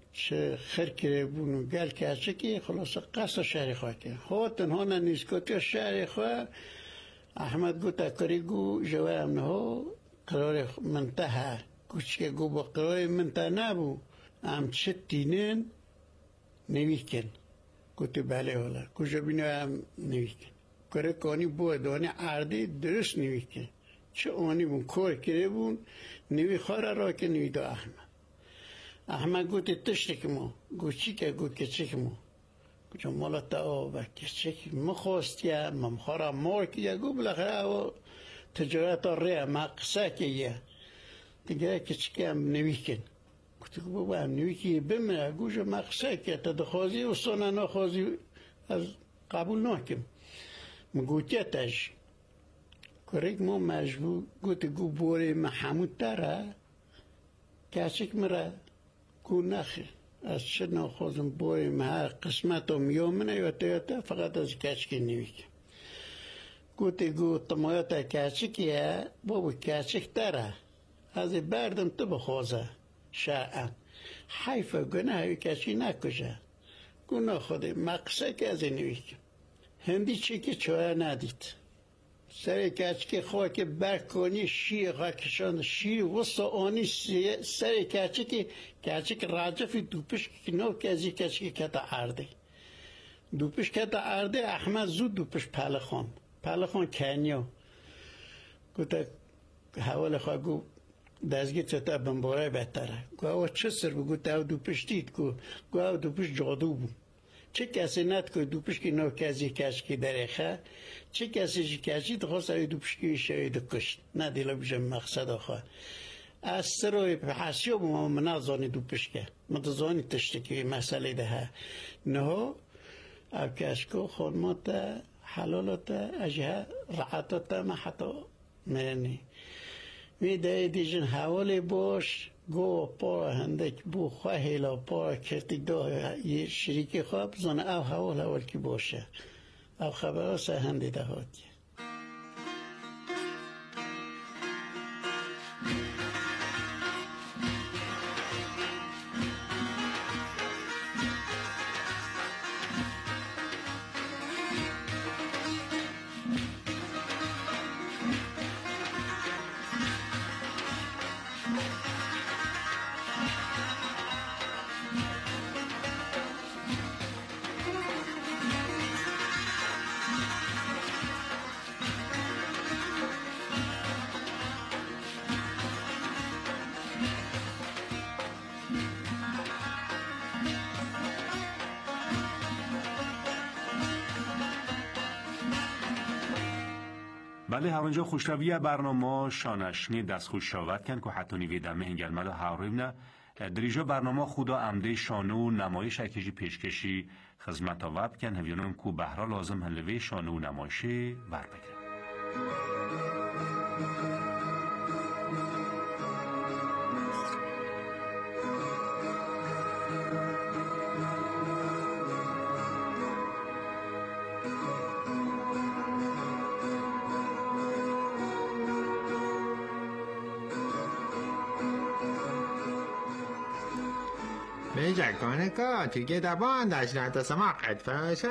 چه خیر کرده بونو گل کچه که خلاص قصد شهر خواه که ها تنها ننیسکاتی شهر خواه احمد گو تکاری گو جوه امنها قرار منتحه گوچه گو با قرار منتحه نبو ام چه تینن نوی کن گوتی بله حالا کجا بینو هم نوی کن کاره کانی بود آنی عرده درست نوی کن چه آنی بون کار کرده بون نوی خواه را که نوی دا احمد احمد گوتی تشتی که ما گو چی که گو که چی که ما گو مالا تا آبا که چی که ما خواستی هم ممخواه مار که یا گو بلاخره او تجارت ها ره مقصه که یه دیگه که چی که هم نوی کن گوتی که بابا هم نوی که بمره گوشو مقصه که تا دخوازی و سانه نخوازی از قبول نکم مگوتی تش کرک ما مجبور گوتی گو بوری محمود تره کچک مره گو نخی از چه نخوازم بوری مهر قسمت هم یامنه یا تیاتا فقط از کچکی نویکم گوتی گو تمایاتا کچکیه بابا کچک تره از بردم تو بخوازه شاعن حیفه گناه هایی کچی نکشه گناه خوده مقصه که از نویکم هندی چی که چوه ندید سر کچک خواه که برکنی شیر خواه کشان شیر وسط آنی سر کچک کچک راجفی دوپش که نو که ازی کچک کتا عرده دوپش کتا عرده احمد زود دوپش پل خان پل خان کنیا گوتا حوال خواه گو دزگی چطور بمباره بهتره گو او چه سر بگو تا دوپش دید گو گو او دوپش جادو بود چه کسی ند که دوپش که نو کسی کشکی درخه چه کسی جی کشی دخواست اوی دوپش که شوید کشت نه دیلا بیشم مقصد آخواه از سروی حسیاب ما منازانی دوپش که مدازانی تشتی که مسئله ده ها نه او کشکو خانمات حلالات اجه رعاتات ما حتی مرنی می ده دیجن حوالی باش گو پا هندک بو خواه هیلا پا کرتی دا یه شریک خواه بزنه او حوال حوال که باشه او خبر سه هندی ده هاتی بله هرانجا خوشرویه برنامه شانشنی دست خوش شاوت کن که حتی نیویده مهنگل مدو حارویم دریجا برنامه خدا عمده شانه و نمایش اکیجی پیشکشی خدمت وب کن هفیانون کو بهرا لازم هنلوی شانه و نمایشی ور بگیرن. جکانه که توی دبان داشتن تا سماقت فرشه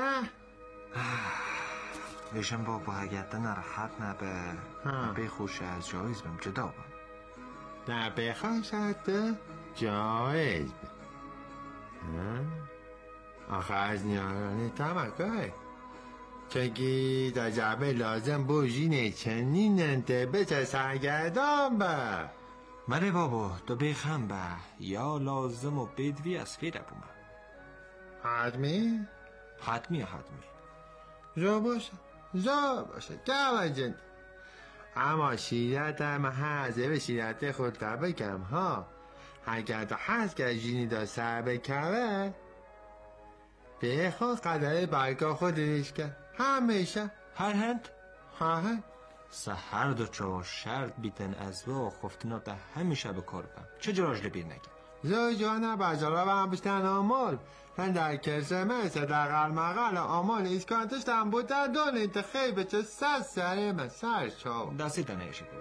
ویشم با با هگرده نراحت نبه نبه خوش از جایز بم جدا بم نبه خوش از جایز بم آخه از نیارانه تمکه چگی در جعبه لازم بوژینه چنین انتبه چه سرگردان به مره بابا تو بخم به یا لازم و بدوی از فیره بومه حتمی؟ حتمی حتمی زو باشه زو باشه گوه جند اما شیرت هم هزه به شیرت خود تبه کم ها اگر تو هست که جینی دا سر بکره به خود قدر برگاه خود ریش کرد همیشه هر هند؟ هر هند سهر دو چو شرط بیتن از و خفتنا تا همیشه بکار بم چه جراج لبیر نگی زوی جانه بجارا و هم بشتن آمال من در کرسه مثل در قلمقل آمال ایسکانتش تن بود در دونه تا خیبه چه سر سره من سر چاو دستی تا نیشی بود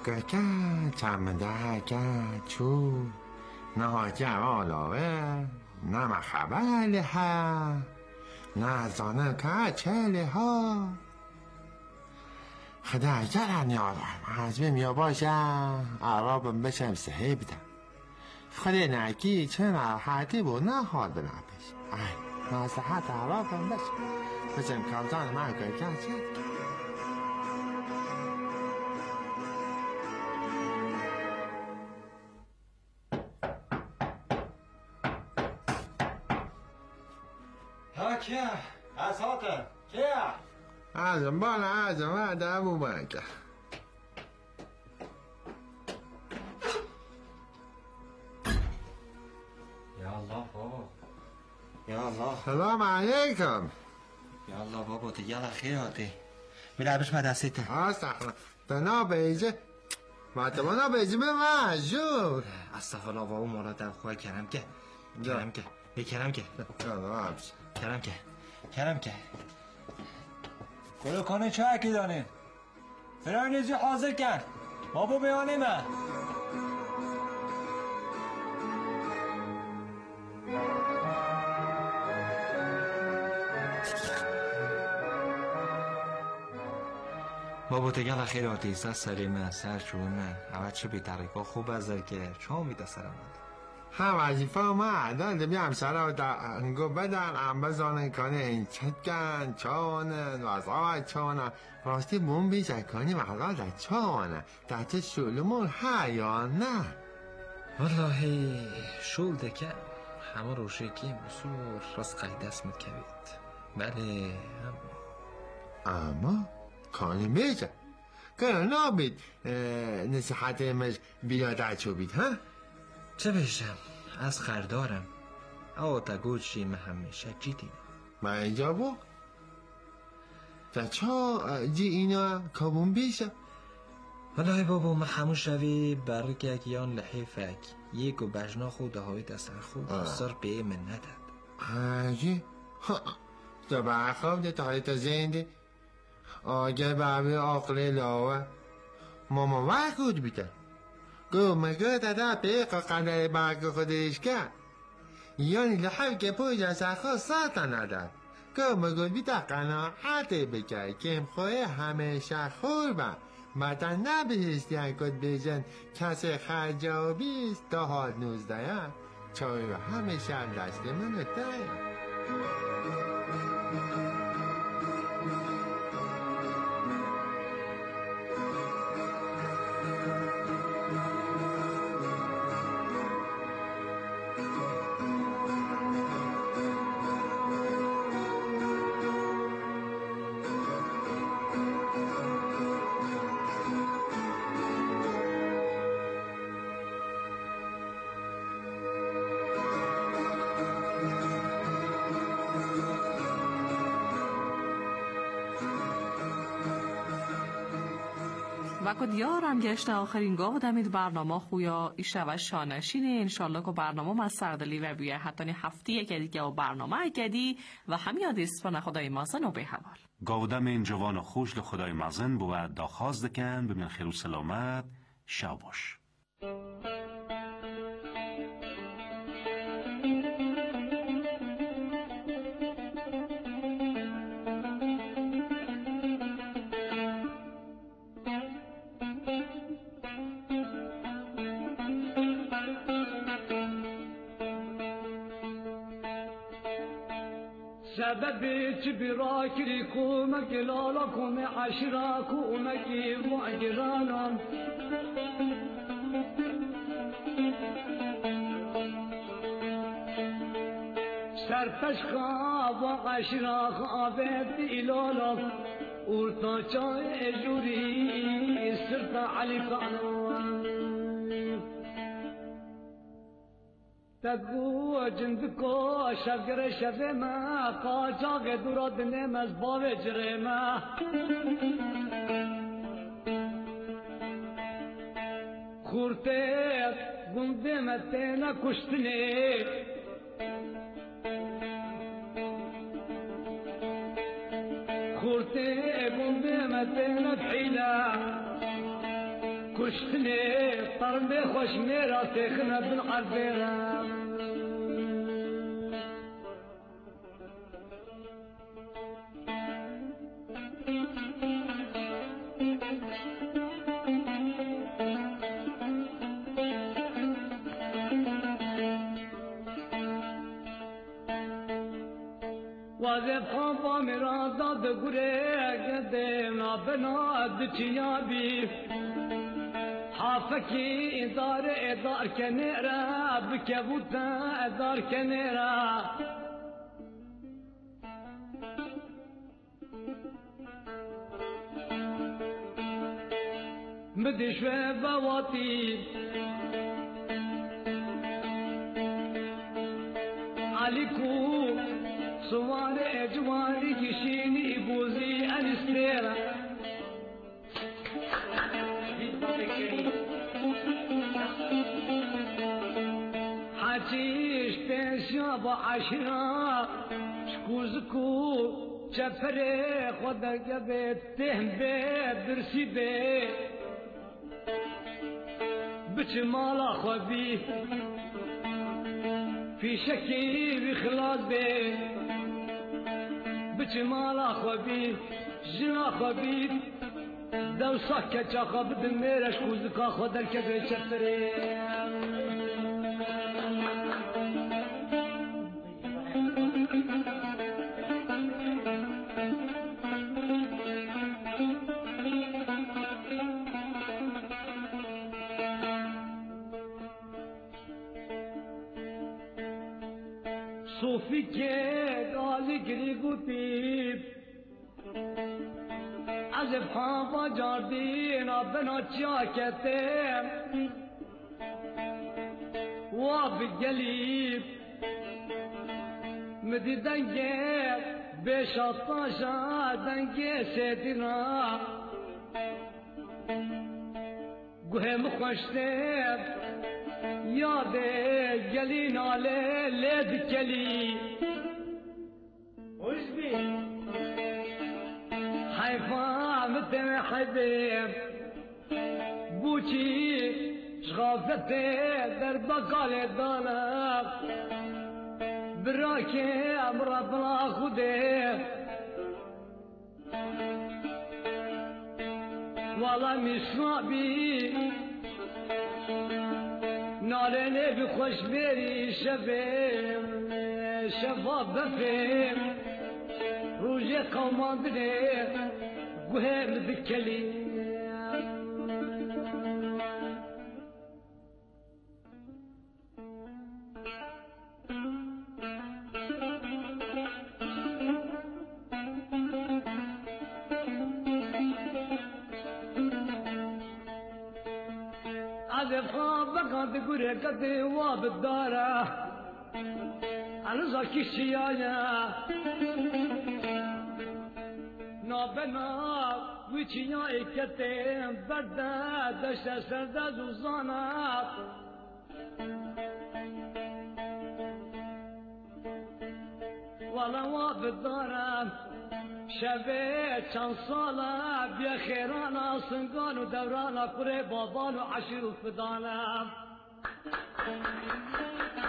که چمده که چو نه جوالاوه نه مخبله ها نه زانه که چله ها خدا جرم یادم از بیم یا باشم عربم بشم سهی بدم خدا نکی چه نراحتی بود نه حال بنا پیش ای نصحت عربم بشم بشم کمزان من که کن چه کیه؟ از هاته کیه؟ ازم بالا ازم هده ابو بکر یا الله بابا یا الله سلام علیکم یا الله بابا دیگه خیراتی بلعبش مدستیتم استغفر تنا بیجه ما تمنا بیجه به مجور استغفر الله بابا مولا در خواه کرم که کرم که بکرم که کرم که کرم که گلو کنه چه اکی دانه فرای نیزی حاضر کن بابا بیانه من بابا تگل خیلی آتیسته سلیمه سر چونه اول چه بیترکا خوب ازر که چون میده سرم هم وظیفه ما عدد بیام سر و دنگو بدن هم بزانن کنه این چکن چانن وزاوت چانن راستی بون بیشه کنی مقا در چانن در چه شلمون ها یا نه والله شول دکم همه روشکی مسور راست قید دست میکوید بله اما اما کنی بیشه کنه نابید نصیحت مش بیادر چو بید ها چه بشم از خردارم او تا گوشی من همیشه جیدیم من اینجا بو تا چا جی اینا کابون بیشه والله بابا من همون شوی برک یکیان لحیفک یک و بجنا خود های دستر خود سر به من نداد آجی تو برخواب ده تا تا زنده آگه بابی آقلی لاوه ماما وقت بود بیتر گو مگه دادا پیقا قنده برگ خودش کرد یعنی لحب که پوی سرخوا ساتا نداد گو مگو بیتا قناعت بکر کم خواه همیشه خور با مدن نبهستی انکت بیجن کسی خرجا بیست تا حال نوزده چای رو همیشه دست منو دایم و دیارم گشته آخرین گاه دمید برنامه خویا ایشه و شانشینه انشالله که برنامه از سردلی و بیه حتی هفته یک دیگه و برنامه کدی و همی آدیست پنه خدای مازن و به حوال گاودم این جوان خوش لخدای مازن بود داخواست دکن ببین خیر و سلامت شب باش سبب براكري كومك لالكم عشراكومك وعجرانا سرفشخا وعشراك آبت إلالك ورطاچا جوري سرطا عليقانا تگو جندکو شفگر شف ما قاچاق دورات نمز باوه جره ما خورته گنده متینا کشتنه خورته گنده متینا تحیلا خوشتني طرمي خوش ميرا تخنا بن عربيرا وزف خانفا مرادا دگوره قدمنا بنا دچیا بی حافکی ادار ادار کنیرا بکبوتا ادار کنیرا مدشوه بواتی علیکو سوار اجواری کشینی بوزی انستیرا حاجیش پیشا با عشرا شکوزکو چپره خدا گبه تهم به درسی به بچ مالا خوابی پیشکی بخلاص به بچ مالا خوابی جنا خوابی دو ساکه چا خواب دمیرش کوزکا خودر که به چپره صوفی که گالی گری گوتی از پاپا جاردین بنا چاکته و بگلی مدی دنگه بشاطاشا دنگه سیدنا گوه مخوشته یاد گلی ناله لید کلی خوش بی حیفا متن حبیب بوچی شغافت در بقال دانا براکه امر بلا خوده والا مشرابی نالنه بخوش بری شبیم شفا بفیم روژه قومان بده گوه مذکلی بقد قري قد واب الدارة أنا زاكي الشيايا نابنا ويتشيا إكتين بردا دشتا سردا زوزانا ولا واب الدارة شبه چند ساله بیا خیرانا سنگان و دورانا کره بابان و عشیر و فدانا